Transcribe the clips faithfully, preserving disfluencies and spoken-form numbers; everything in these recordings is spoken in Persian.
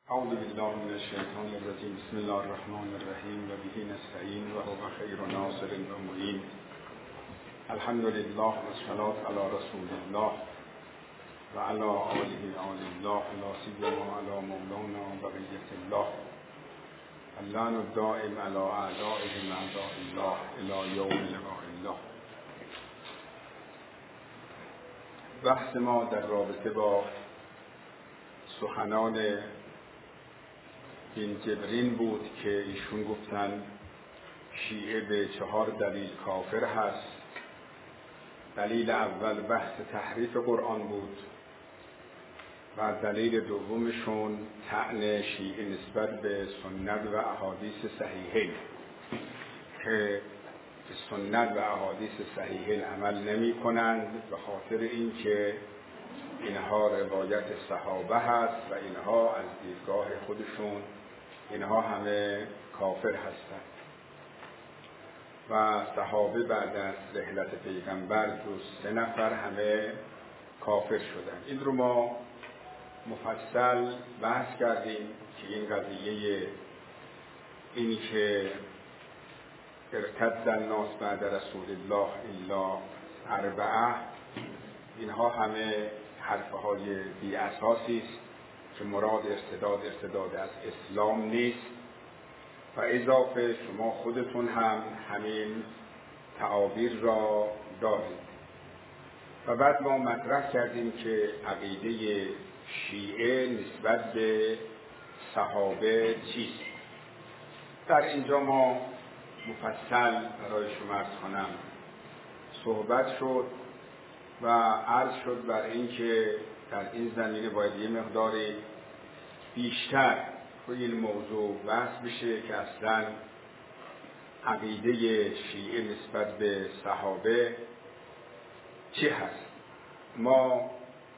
اعوذ بالله من الشیطان الرجیم. بسم الله الرحمن الرحیم و به نستعین و هو خیر ناصر و معین. الحمد لله و الصلاة علی رسول الله و علی آله آل الله لا سیما علی مولانا بقیة الله. اللعن الدائم علی اعدائهم اعداء الله الی یوم لقاء الله. بحث ما در رابطه با سخنان این جبرین بود که ایشون گفتن شیعه به چهار دلیل کافر هست. دلیل اول بحث تحریف قرآن بود و دلیل دومشون طعن شیعه نسبت به سنت و احادیث صحیحین که سنت و احادیث صحیحین عمل نمی کنند به خاطر اینکه اینها روایت صحابه هست و اینها از دیدگاه خودشون اینها همه کافر هستند و صحابه بعد از رحلت پیغمبر جز سه نفر همه کافر شدند. این رو ما مفصل بحث کردیم که این قضیه اینی که ارتد الناس بعد رسول الله الا اربعه، اینها همه حرفه های بی اساسی است که مراد ارتداد ارتداد از اسلام نیست و اضافه شما خودتون هم همین تعابیر را دارید. و بعد ما مطرح کردیم که عقیده شیعه نسبت به صحابه چیست. در اینجا ما مفصل برای شما عرض کنم صحبت شد و عرض شد بر این که در این زمینه باید یه مقدار بیشتر روی این موضوع بحث بشه که اصلا عقیده شیعه نسبت به صحابه چی هست. ما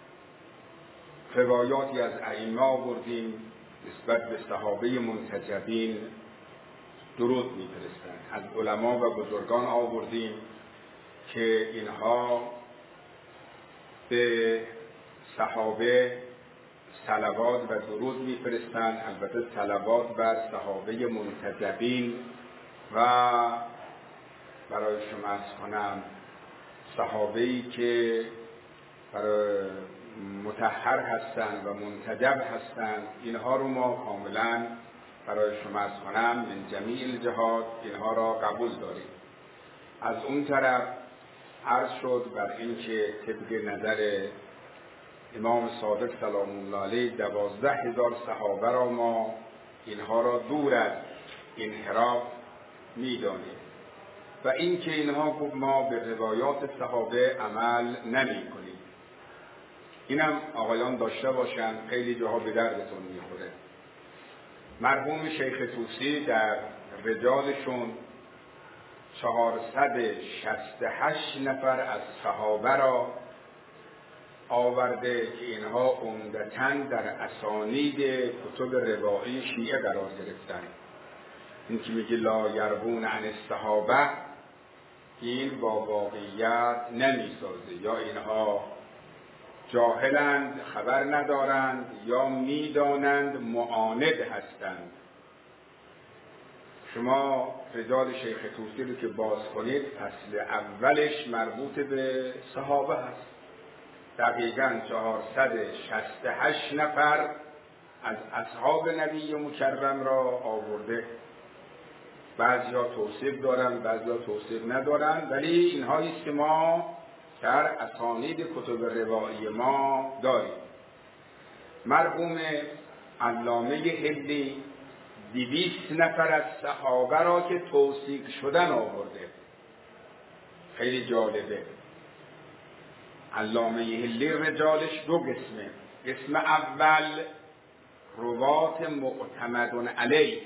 روایاتی از ائمه آوردیم نسبت به صحابه منتجبین درود می‌فرستند. از علما و بزرگان آوردیم که اینها به صحابه صلوات و درود میفرستند. البته صلوات بر صحابه منتجبین و برای شما عرض کنم صحابه‌ای که برای مطهر هستند و منتجب هستند، اینها رو ما کاملا برای شما عرض کنم من جمیع الجهات اینها را قبول داریم. از اون طرف عرض شد بر این که طبق نظر امام صادق سلام الله علیه دوازده هزار صحابه را ما اینها را دور از انحراف می‌دانیم و این که اینها گفت ما به روایات صحابه عمل نمی کنیم. اینم آقایان داشته باشن، خیلی جاها به دردتون میخوره. مرحوم شیخ طوسی در رجالشون چهارصد و شصت و هشت نفر از صحابه را آورده که اینها عمدتاً در اسانید کتب روایی شیعه قرار گرفتند. این که میگه لا یروون عن الصحابه، این با واقعیت نمیسازه. یا اینها جاهلند، خبر ندارند، یا میدانند معاند هستند. شما رجال شیخ طوسی رو که باز کنید فصل اولش مربوط به صحابه هست. دقیقاً چهارصد و شصت و هشت نفر از اصحاب نبی مکرم را آورده. بعضیا توصیف دارن، بعضیا توصیف ندارن، ولی اینها است که ما در اسانید کتب روایی ما داریم. مرحوم علامه هندی دویست نفر از صحابه را که توثیق شدن آورده. خیلی جالبه. علامه هندی رجالش دو قسمه. قسم اول روات معتمد علیه،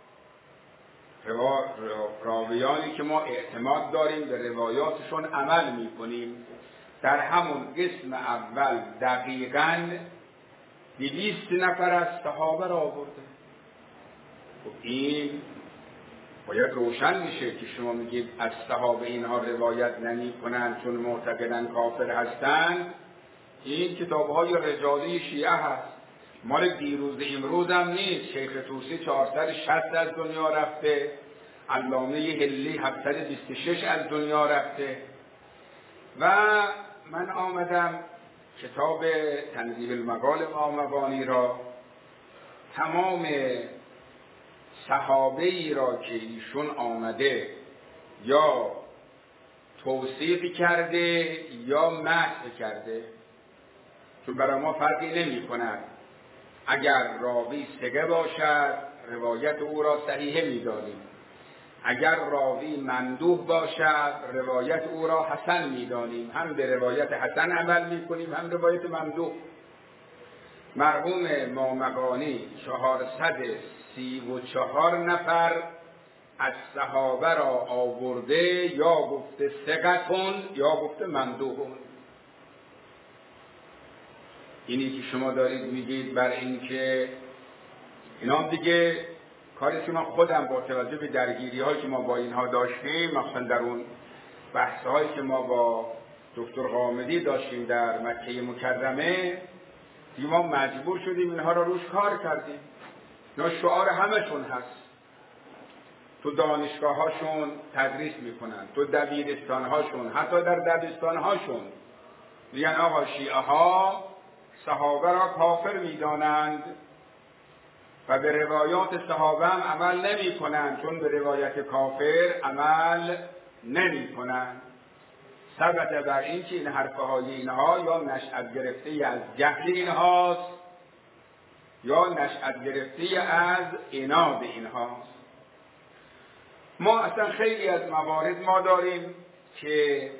راویانی که ما اعتماد داریم به روایاتشون عمل میکنیم. در همون قسم اول دقیقاً دویست نفر از صحابه را آورده. خب این باید روشن میشه که شما میگید از صحابه اینها روایت نمی کنند چون معتقدن کافر هستند. این کتابهای رجالی شیعه هست. مال دیروز امروز هم نیست. شیخ طوسی چهارصد و شصت از دنیا رفته، علامه حلی هفتصد و بیست و شش از دنیا رفته. و من آمدم کتاب تنزیه المقال مامقانی را، تمام صحابه ای را که ایشون آمده یا توصیف کرده یا مدح کرده، چون برای ما فرقی نمی کند اگر راوی ثقه باشد روایت او را صحیحه می دانیم، اگر راوی مندوح باشد روایت او را حسن می دانیم، هم به روایت حسن عمل می کنیم هم روایت مندوح. مرحوم مامقانی چهارصد و سی و چهار نفر از صحابه را آورده، یا گفته ثقتون یا گفته مندوحون. اینی که شما دارید میگید بر این که اینا دیگه کاری که من خودم با توجه به درگیری هایی که ما با اینها داشتیم، مثلا در اون بحث هایی که ما با دکتر غامدی داشتیم در مکه مکرمه، دیگه ما مجبور شدیم اینها را روش کار کردیم. اینا شعار همشون هست، تو دانشگاه هاشون تدریس میکنن، تو دبیرستان هاشون، حتی در دبیرستان هاشون میگن آقا شیعه ها صحابه را کافر میدانند و به روایات صحابه هم عمل نمی کنند، چون به روایت کافر عمل نمی کنند. ثبت بر این که این حرفه های اینها یا نشأت گرفته از جهل اینهاست یا نشأت گرفته از عناد اینهاست. ما اصلا خیلی از موارد ما داریم که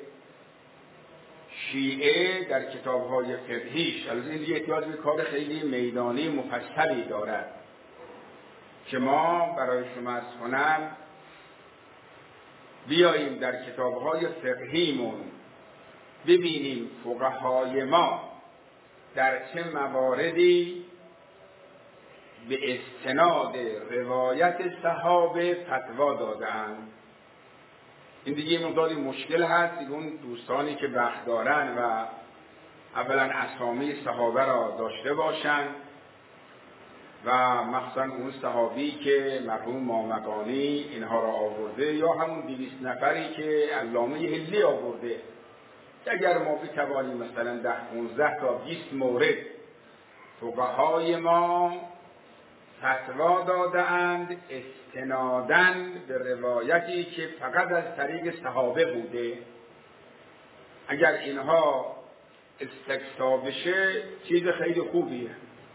شیعه در کتاب‌های فقهیش، البته این احتیاج به کار خیلی میدانی مفصلی دارد که ما برای شما از هنر بیاییم در کتاب‌های فقهیمون ببینیم فقهای ما در چه مواردی به استناد روایت صحابه فتوا دادند. این دیگه مقداری مشکل هست. دیگه اون دوستانی که بخت دارن و اولا اسامی صحابه را داشته باشند و مخصوصا اون صحابی که مرحوم مامقانی اینها را آورده یا همون دویست نفری که علامه حلی آورده، اگر ما بتوانیم مثلا ده پانزده تا بیست مورد فقهای ما فتوا داده اند استناداً به روایتی که فقط از طریق صحابه بوده، اگر اینها استقصا بشه چیز خیلی خوبیه.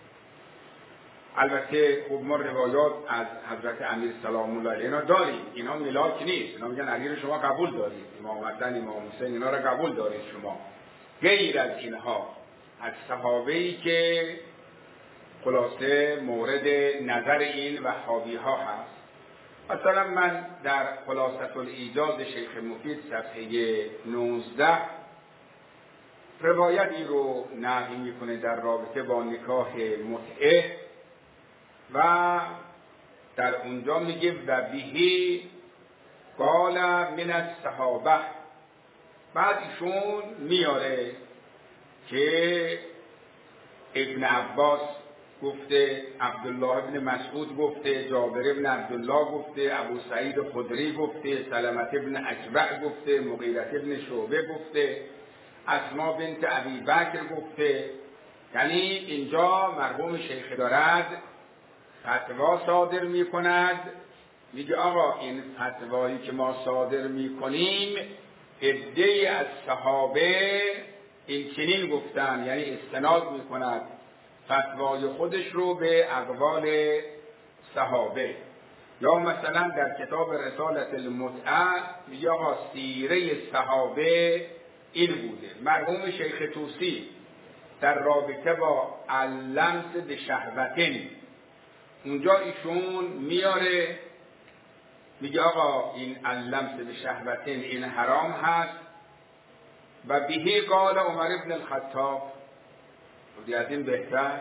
البته خب ما روایات از حضرت امیر سلام الله علیه اینا داریم، اینا ملاک نیست، اینا میگن علی شما قبول دارید، امام حسن امام حسین اینا را قبول دارید شما. غیر از اینها از صحابه‌ای که خلاصه مورد نظر این وهابی ها هست. مثلا من در خلاصة الایجاز شیخ مفید صفحه نوزده روایتی رو نقل میکنه در رابطه با نکاح متعه و در اونجا میگه و بهی قال من الصحابه. بعد ایشون میاره که ابن عباس گفته، عبدالله ابن مسعود گفته، جابر ابن عبدالله گفته، ابو سعید خدری گفته، سلمة ابن اکبع گفته، مغیرة ابن شعبه گفته، اسما بنت ابی بکر گفته. یعنی اینجا مرحوم شیخ دارد فتوا صادر می کند، میگه آقا این فتوایی که ما صادر می کنیم عده‌ای از صحابه این چنین گفتن، یعنی استناد می کند فتوای خودش رو به اقوال صحابه. یا مثلا در کتاب رسالت المتعه میگه آقا سیره صحابه این بوده. مرحوم شیخ طوسی در رابطه با اللمس به شهوتین اونجا ایشون میاره میگه آقا این اللمس به شهوتین این حرام هست و بهی قال عمر ابن الخطاب. و از این بهتر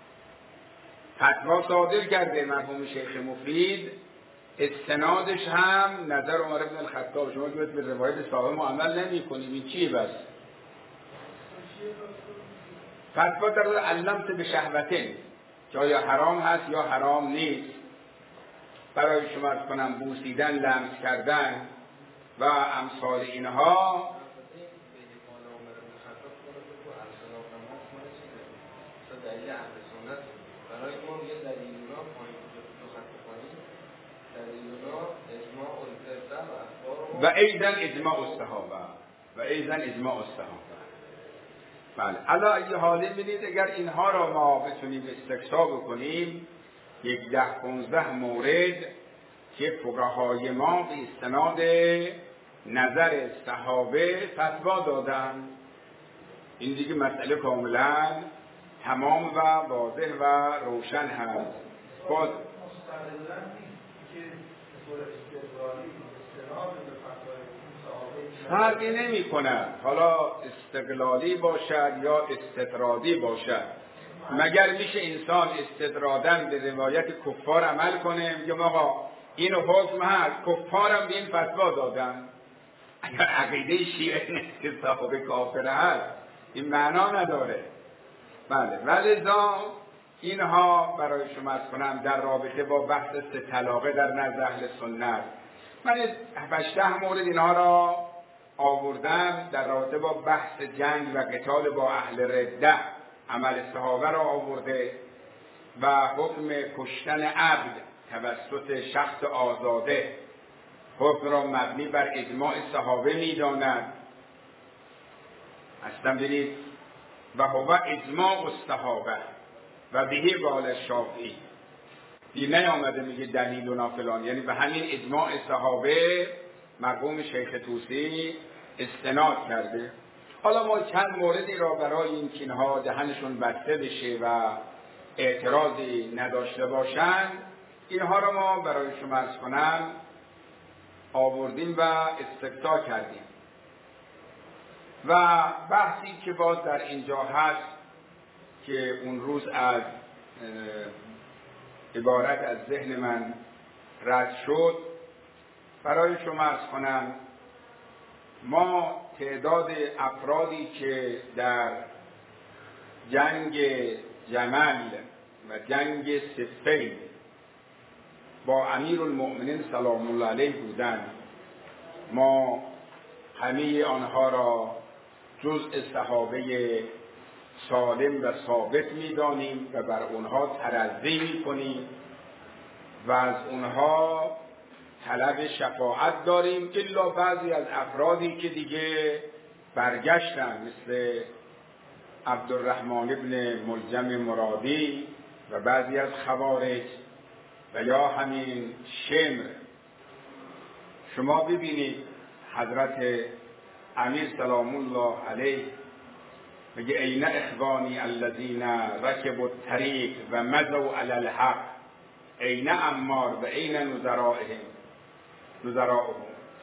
فتوا صادر کرده مرحوم شیخ مفید، استنادش هم نظر عمر ابن الخطاب. شما که به روایت صحابه ما عمل نمی کنیم، این چیه بس؟ فتوا در علمت به شهوتین که آیا حرام هست یا حرام نیست. برای شما عرض کنم بوسیدن، لمس کردن و امثال اینها برای ما یه دلیلونا پایین دو خط پایین دلیلونا اجماع الفرده و اخبار و ایضا اجماع الصحابه و ایضا اجماع الصحابه. بله، علا ای حالی بینید اگر اینها را ما بتونیم استقصا بکنیم، یک ده پونزده مورد که فقهای ما به استناد نظر صحابه فتوا دادن، این دیگه مسئله کاملا تمام و واضح و روشن هست. باز فرقی نمی کند حالا استقلالی باشد یا استطرادی باشد، مگر میشه انسان استطرادن به روایت کفار عمل کنه؟ میگه آقا این حکم هست، کفارم به این فتوا دادن. اگر عقیده شیعه نیست که صحابه کافر هست، این معنا نداره. بله، ولذا اینها برای شما از کنم در رابطه با بحث سه طلاقه در نزد اهل سنت، من هشده مورد اینها را آوردم. در رابطه با بحث جنگ و قتال با اهل رده عمل صحابه را آورده و حکم کشتن عبد توسط شخص آزاده حکم را مبنی بر اجماع صحابه می‌داند. اصلا ببینید و هو اجماع الصحابه و بهی قال الشافعی، این نیامده میگه دلیلنا فلان، یعنی به همین اجماع صحابه مرحوم شیخ طوسی استناد کرده. حالا ما چند موردی را برای این که اینها دهنشون بسته بشه و اعتراضی نداشته باشند، اینها را ما برای شما عرض کنم آوردیم و استقصا کردیم. و بحثی که باز در اینجا هست که اون روز از عبارت از ذهن من رد شد، برای شما عرض کنم ما تعداد افرادی که در جنگ جمل و جنگ صفین با امیرالمؤمنین سلام الله علیه بودند، ما همه آنها را جزء صحابه سالم و ثابت می‌دانیم و بر اونها ترضی می‌کنیم و از اونها طلب شفاعت داریم، الا بعضی از افرادی که دیگه برگشتن مثل عبدالرحمن ابن ملجم مرادی و بعضی از خوارج و یا همین شمر. شما ببینید حضرت امیر سلام الله علیه میگه این اخوانی الذین رکبوا الطریق و مضوا علی الحق این عمار و این نظرائهم نظرائهم.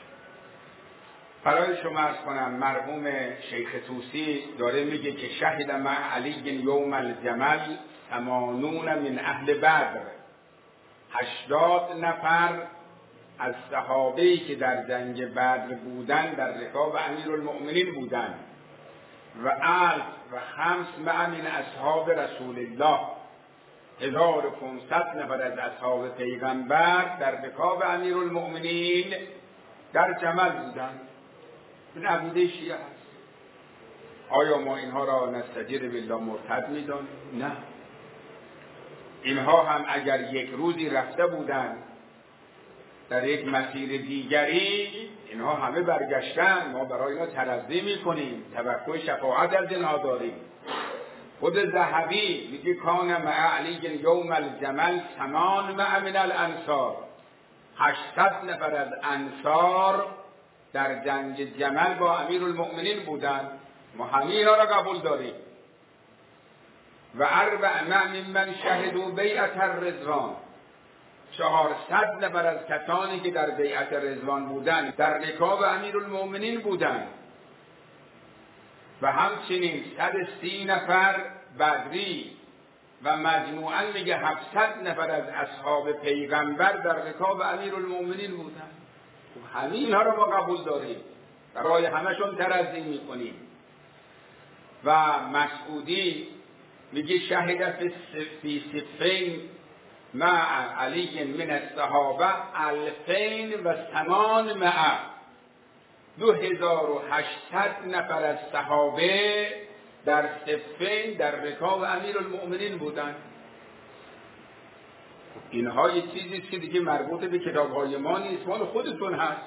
برای شما عرض کنم مرحوم شیخ طوسی داره میگه که شهد مع علی یوم الجمل ثمانون من اهل بدر، هشتاد نفر از صحابه‌ای که در جنگ بدر بودن در رکاب امیرالمؤمنین بودن و الف و خمس مع من اصحاب رسول الله، هزار و پانصد نفر از اصحاب پیغمبر در رکاب امیرالمؤمنین در جمل بودن. این عقیده شیعه هست. آیا ما اینها را نستجیر بالله مرتد می‌دانیم؟ نه. اینها هم اگر یک روزی رفته بودند در یک مسیر دیگری، اینها همه برگشتن، ما برای اینا ترضی میکنیم، توقع شفاعت از اینها داریم. خود ذهبی میگه کان مع علی یوم الجمل ثمان مع من الانصار، هشتصد نفر از انصار در جنگ جمل با امیرالمؤمنین بودن، ما همه اینا را قبول داریم. و اربع ممن شهدوا بیعت الرضوان، چهارصد نفر از کسانی که در بیعت رضوان بودند در رکاب امیرالمؤمنین بودند و همچنین صد و سی نفر بدری و مجموعاً میگه هفتصد نفر از اصحاب پیغمبر در رکاب امیرالمؤمنین بودند. خب همین اینها رو ما قبول داریم، برای همشون ترضی میکنیم. و مسعودی میگه شهد فی صفین مع علی من الصحابه الفین و ثمان مع دو هزار و هشتصد نفر از صحابه در صفین در رکاب امیرالمؤمنین بودند. اینها یه چیزی که دیگه مربوط به کتاب‌های ما نیست، مال خودتون هست.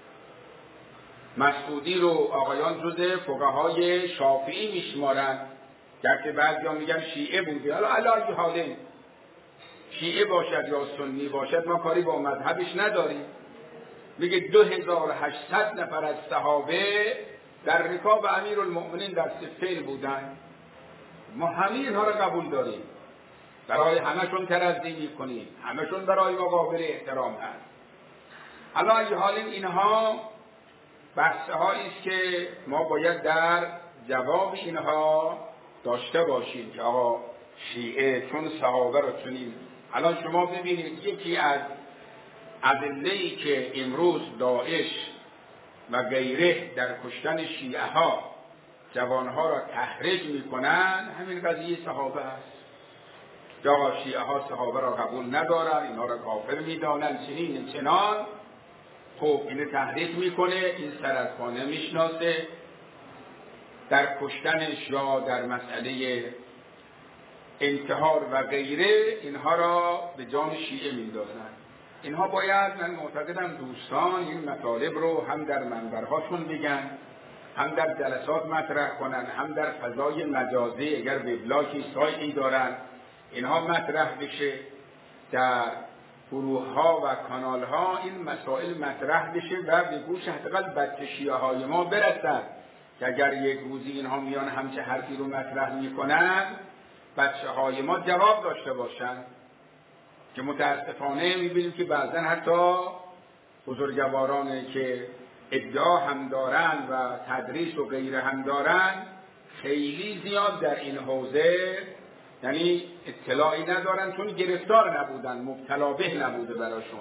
مسعودی رو آقایان جز فقهای شافعی میشمارند، گرچه بعضیا میگن شیعه بوده. حالا علی حالین شیعه باشد یا سنی باشد ما کاری با مذهبش نداریم. میگه دو هزار و هشتصد نفر از صحابه در رکاب امیرالمؤمنین در صفین بودن. ما همه اینها را قبول داریم، برای همشون ترضی میکنیم، همشون برای ما قابل احترام هست. علی حالین اینها بحثه هایی است که ما باید در جواب اینها داشته باشیم که آقا شیعه چون صحابه را چنین. الان شما ببینید یکی از ادله‌ای که امروز داعش و غیره در کشتن شیعه ها جوانها را تحریک میکنن همین قضیه صحابه است. یا شیعه ها صحابه را قبول ندارن، اینها را کافر میدانن، چنین چنان. خب اینو تحریک میکنه، این سر از پا نمیشناسه، در کشتنش یا در مسئله انتحار و غیره اینها را به جان شیعه میندازن. اینها باید، من معتقدم دوستان این مطالب رو هم در منبرهاشون بگن، هم در جلسات مطرح کنن، هم در فضای مجازی اگر وبلاگی سایتی دارن اینها مطرح بشه، در گروه ها و کانال ها این مسائل مطرح بشه و به گوش حداقل بچه شیعه های ما برسن که اگر یک روزی اینها میان همچه حرفی رو مطرح میکنن بچه های ما جواب داشته باشن. که متاسفانه میبینیم که بعضا حتی بزرگوارانی که ادعا هم دارن و تدریس و غیره هم دارن خیلی زیاد در این حوزه یعنی اطلاعی ندارن، چون گرفتار نبودن، مبتلا به نبوده براشون.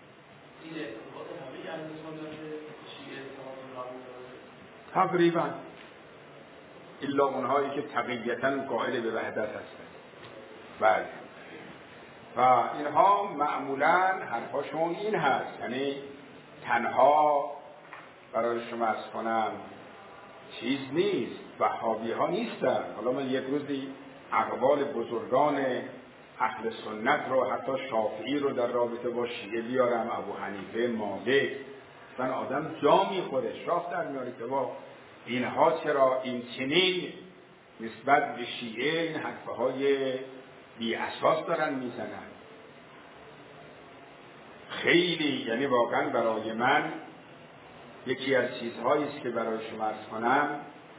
تقریبا الا اونهایی که تقییتا قائل به وحدت هستن. بله. و اینها معمولا حرفاشون این هست، یعنی تنها برای شما از کنم چیز نیست، وهابی ها نیستن. حالا من یک روزی اقوال بزرگان اهل سنت رو، حتی شافعی رو در رابطه با شیعه بیارم، ابو حنیفه، مالک، من آدم جا میخوره، شاف در میاره که با اینها چرا این چنین نسبت به شیعه این حرفه های بی اساس دارن میزنن. خیلی یعنی واقعا برای من یکی از چیزهایی است که برای شما عرض کنم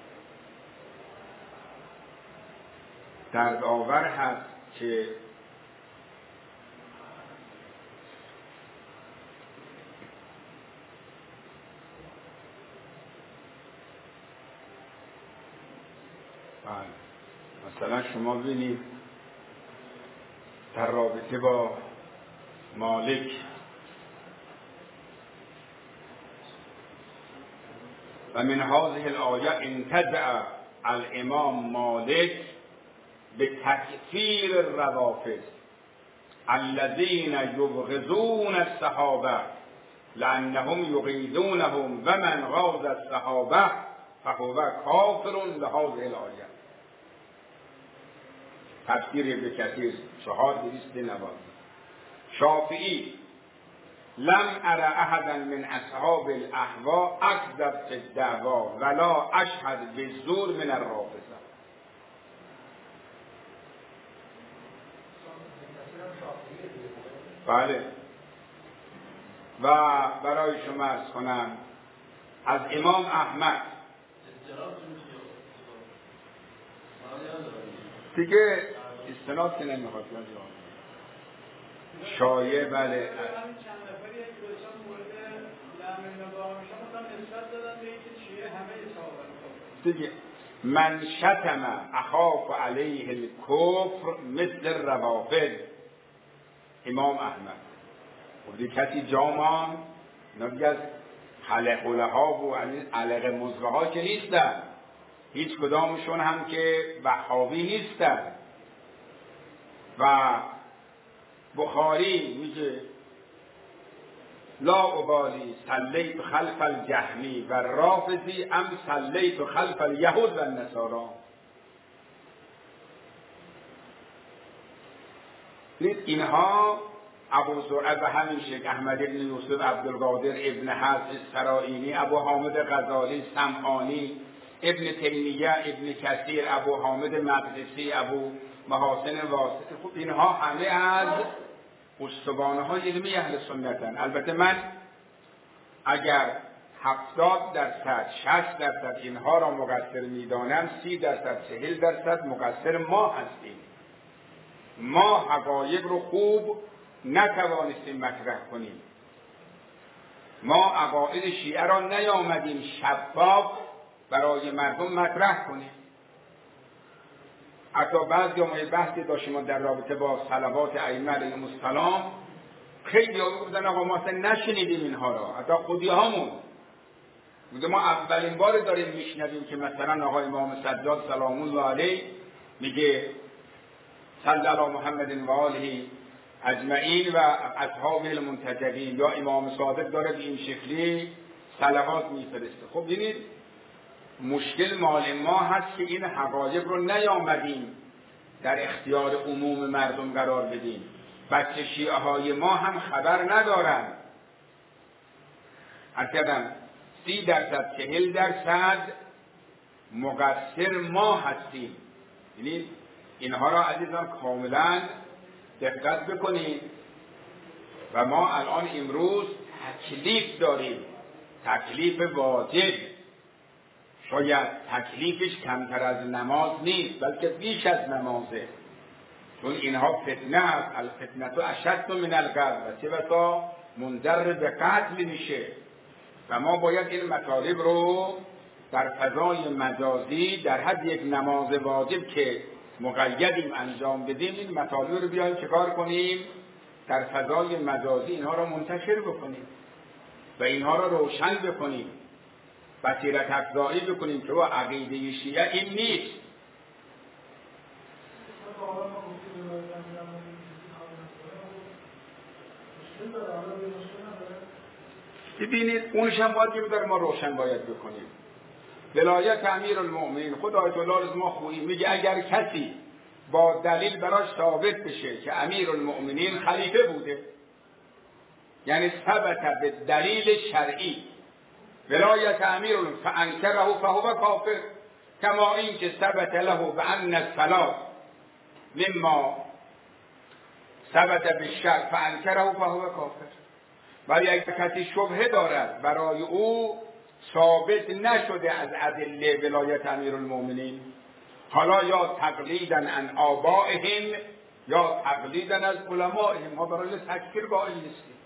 دردآور هست که مثلا شما ببینید در رابطه با مالک و من هذه الآیه انتزع الامام مالک به تکفیر الروافض الذین یبغضون الصحابه لانهم یغیظونهم و من غاض الصحابه فهو کافر به هذه الآیه. تفسیر ابن کثیر چهار دویست نود. شافعی لم ار احدا من اصحاب الاهواء اکذب فی الدعوا ولا اشهد بالزور من الرافضه. بله. و برای شما عرض کنم از امام احمد دیگه استناد که نمیخواد شایع. بله دیگه من شتم اخاف علیه الکفر مثل الروافض. امام احمد بودی کسی جامان اینا دیگه از خلقله ها و علق مزغه ها که نیستن، هیچ کدامشون هم که وهابی نیستن، و بخاری میگه لا ابالی صلیت خلف الجهمی و رافضی ام صلیت خلف الیهود و النصارا. اینها ابو زرعه و همین شیخ احمد بن یوسف عبدالقادر ابن حفص السرائینی، ابو حامد غزالی سمعانی، ابن تیمیه، ابن کثیر، ابو حامد مقدسی، ابو محاسن واسطی، خب اینها همه از استوانه های علمی اهل سنتن. البته من اگر هفتاد درصد شصت درصد اینها را مقصر میدانم، سی درصد چهل درصد مقصر ما هستیم. ما حقایق رو خوب نتوانستیم مطرح کنیم. ما عقاید شیعه را نیامدیم شفاف برای مردم مطرح کنیم. حتی بعضی ما یه بحثی داشتیم در رابطه با صلوات ائمه علیهم السلام، خیلی ها گفتن آقا ما اصلا نشنیدیم اینها را، حتی خودی هامون بوده ما اولین بار داریم میشنویم که مثلا آقای امام سجاد سلام الله علیه میگه صلی علی محمد و آله اجمعین و اصحابه المنتجبین، یا امام صادق داره به این شکلی صلوات میفرسته. خب ببینید مشکل مال ما هست که این حقایق رو نیامدیم در اختیار عموم مردم قرار بدیم. بچه شیعه های ما هم خبر ندارن. حتی سی درصد چهل درصد مقصر ما هستیم. یعنی اینها را عزیزان کاملا دقت بکنید. و ما الان امروز تکلیف داریم، تکلیف واجب. شاید تکلیفش کمتر از نماز نیست بلکه بیش از نمازه، چون اینها فتنه است. الفتنه تو اشد من القتل، و چه بسا منجر به قتل میشه. و ما باید این مطالب رو در فضای مجازی در حد یک نماز واجب که مقیدیم انجام بدیم، این مطالب رو بیایم چکار کنیم؟ در فضای مجازی اینها رو منتشر بکنیم و اینها رو روشن بکنیم، بصیرت افزایی بکنیم که با عقیده شیعه این نیست. ببینید اونش هم واجب داره ما روشن باید بکنیم. ولایت امیرالمؤمنین خود آیت الله رضا خویی میگه اگر کسی با دلیل براش ثابت بشه که امیرالمؤمنین خلیفه بوده، یعنی ثبت به دلیل شرعی ولایت امیرالمؤمنین فانکره فهو کافر، کما این که ثبت له بان الصلاة مما ثبت بالشرع فانکره فهو کافر. ولی اگر کسی شبهه دارد برای او ثابت نشده از ادله ولایت امیرالمؤمنین، حالا یا تقلیداً عن آبائهم یا تقلیداً از علمائهم، ما برای تکفیر قائل نیستیم.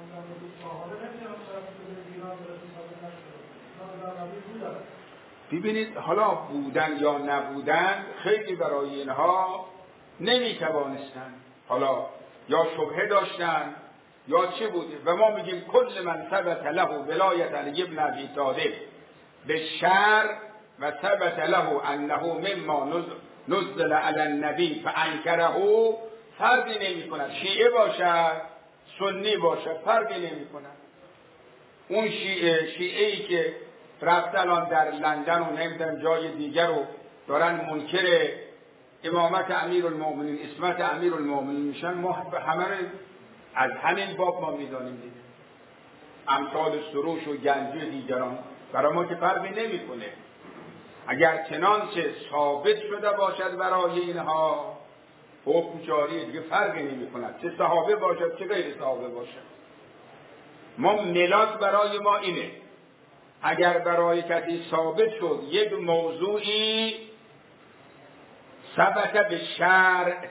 ببینید حالا بودن یا نبودن خیلی برای اینها نمیتوانستن، حالا یا شبهه داشتن یا چه بوده. و ما میگیم کل من ثبت له ولایت علی ابن ابی طالب به شرع و ثبت له انه مما نزل علی النبی فانکره، فرقی نمی کند شیعه باشد سنی باشد، فرقی نمی کند. اون شیعه شیعه ای که رفت الان در لندن و نمیدونم جای دیگر رو دارن منکر امامت امیرالمؤمنین اسمت امیرالمؤمنین میشن، ما همه از همین باب ما میدانیم دیگه. امثال سروش و گنجی دیگران برای ما که فرقی نمیکنه. اگر چنانچه ثابت شده باشد برای اینها حکم جاری دیگه فرقی نمیکنه، چه صحابه باشد چه غیر صحابه باشد. ما ملاک برای ما اینه، اگر برای کسی ثابت شد یک موضوعی ثبت به شرع،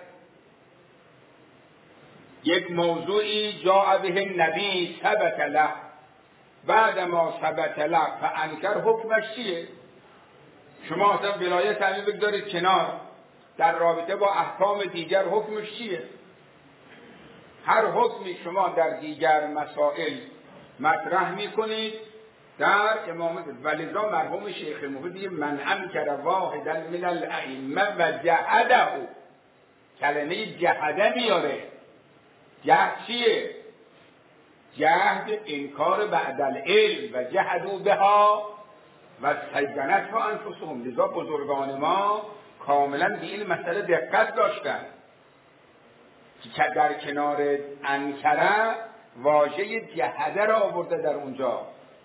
یک موضوعی جاء به نبی ثبت له بعد ما ثبت له فانکر، حکمش چیه؟ شما اصلا ولایت همین بگذارید کنار، در رابطه با احکام دیگر حکمش چیه؟ هر حکمی شما در دیگر مسائل مطرح میکنید در امامت. ولذا مرحوم شیخ مفید من انکر واحدا من الائمه و جعده کلمه جهده میاره. جهد چیه؟ جهد انکار بعد العلم و جهدوا بها و استیقنتها انفسهم. لذا بزرگان ما کاملا به این مسئله دقت داشتن که در کنار انکره واژه جهده را آورده در اونجا.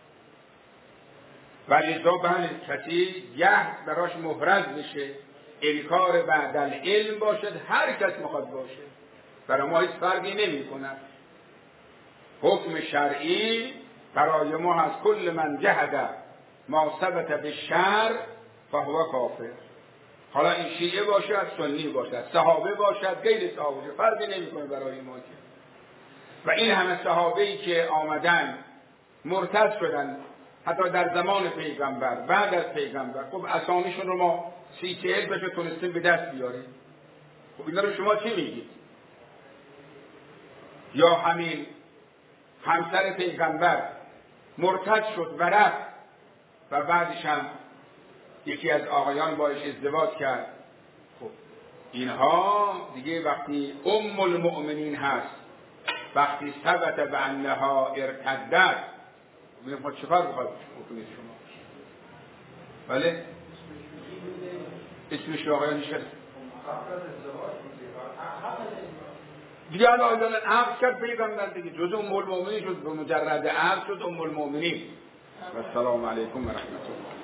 و لذا بله کسی جهد براش محرز بشه، انکار بعد العلم باشد، هر کس میخواد باشه، برای ما هیچ فرقی نمی کند. حکم شرعی برای ما از کل من جهد ما ثبت به شرع فهو کافر. حالا این شیعه باشد، سنی باشد، صحابه باشد، غیر صحابه، فرقی نمی کنه برای ما که. و این همه صحابه‌ای که آمدن مرتد شدن حتی در زمان پیغمبر، بعد از پیغمبر، خب اسامیشون رو ما سی چهل بشه تونستیم به دست بیاریم. خب اینا رو شما چی میگید؟ یا همین همسر پیغمبر مرتد شد و رفت و بعدش هم یکی از آقایان باش ازدواج کرد. خب اینها دیگه وقتی ام المؤمنین هست، وقتی ثبت به انها ارتدت، میگم خب چیکار بخواد بکنید شما؟ بله؟ اسمش آقایان نشد دیگه حالا آیدان عقد کرد پیغمبر دیگه، جز ام المؤمنین شد، به مجرد عقد شد ام المؤمنین. و السلام علیکم و رحمت الله.